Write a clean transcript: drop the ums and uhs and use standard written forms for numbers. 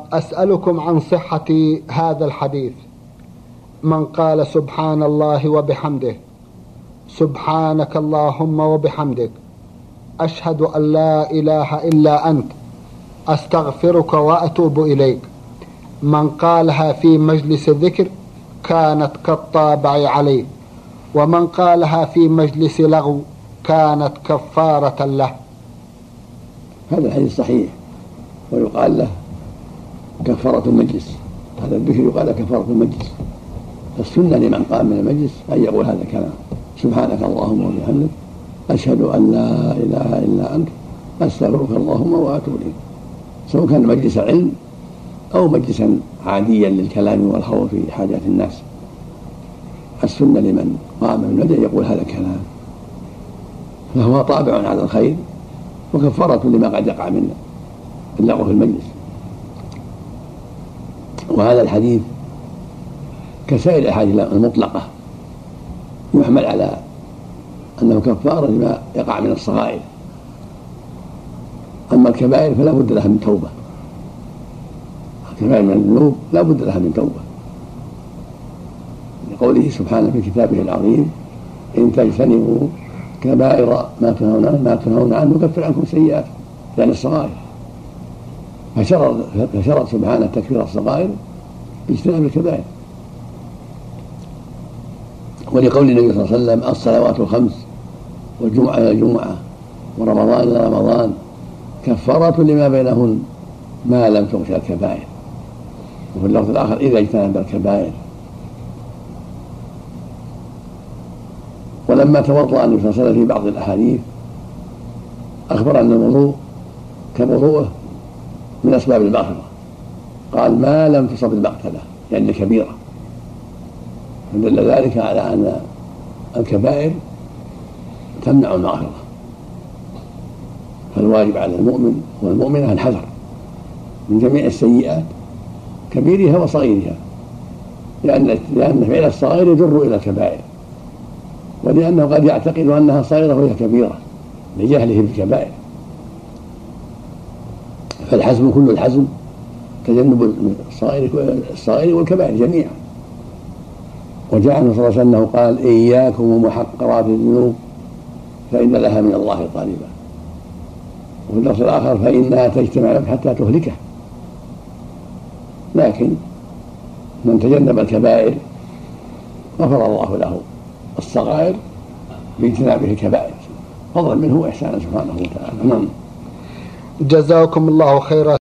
أسألكم عن صحة هذا الحديث: من قال سبحان الله وبحمده، سبحانك اللهم وبحمدك، أشهد أن لا إله إلا أنت، أستغفرك وأتوب إليك، من قالها في مجلس ذكر كانت كالطابع عليه، ومن قالها في مجلس لغو كانت كفارة له. هذا الحديث صحيح، ويقال له كفارة المجلس. هذا الذكر يقال له كفارة المجلس. السنة لمن قام من المجلس أن يقول هذا الكلام: سبحانك اللهم وبحمدك، أشهد أن لا إله إلا أنت، أستغفرك اللهم وأتوب إليك، سواء كان مجلس علم أو مجلسا عاديا للكلام والخوض في حاجات الناس. السنة لمن قام من المجلس يقول هذا الكلام، فهو طابع على الخير وكفارة لما قد يقع من اللغو في المجلس. وهذا الحديث كسائر الأحاديث المطلقة يحمل على أنه كفارة لما يقع من الصغائر، أما الكبائر فلا بد لها من توبة. الكبائر من الذنوب لا بد لها من توبة، لقوله سبحانه في كتابه العظيم: إن تجتنبوا كبائر ما تنهون عنه نكفر عنكم سيئات، يعني الصغائر. فشرط سبحانه تكفير الصغائر باجتناب الكبائر. ولقول النبي صلى الله عليه وسلم: الصلوات الخمس والجمعة إلى الجمعة ورمضان إلى رمضان كفارة لما بينهن ما لم تغش الكبائر. وفي اللفظ الآخر: إذا اجتنب الكبائر. ولما توضأ النبي صلى الله عليه وسلم في بعض الأحاديث أخبر أن الوضوء كوضوءه من أسباب المغفرة، قال: ما لم تصب المقتلة، يعني كبيرة. فدل ذلك على أن الكبائر تمنع المغفرة، فالواجب على المؤمن والمؤمنة الحذر من جميع السيئات كبيرها وصغيرها، لأن فعل الصغير يجر إلى الكبائر، ولأنه قد يعتقد أنها صغيرة وهي كبيرة لجهله بالكبائر. فالحزم كل الحزم تجنب الصغير والكبائر جميعا. وجاء عنه صلى الله عليه وسلم قال: إياكم ومحقرات الذنوب فإن لها من الله طالبا. وفي اللفظ الآخر: فإنها تجتمع لك حتى تهلكه. لكن من تجنب الكبائر غفر الله له الصغائر باجتنابه الكبائر، فضلا منه وإحسانا سبحانه وتعالى. جزاكم الله خيرا.